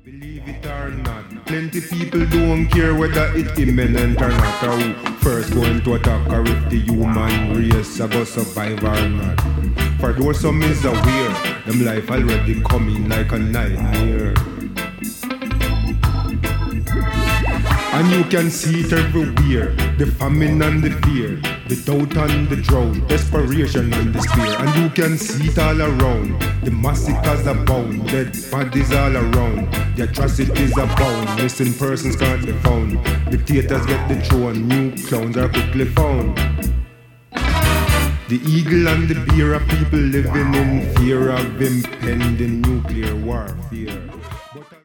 Believe it or not, plenty people don't care whether it's imminent or not, or who first going to attack, or if the human race are going to survive or not. For those some is aware, them life already coming like a nightmare. And you can see it everywhere, the famine and the fear, the doubt and the drought, desperation and despair. And you can see it all around, the massacres abound, dead bodies all around, the atrocities abound, missing persons can't be found, dictators get the throne, new clowns are quickly found. The eagle and the bear are people living in fear of impending nuclear warfare.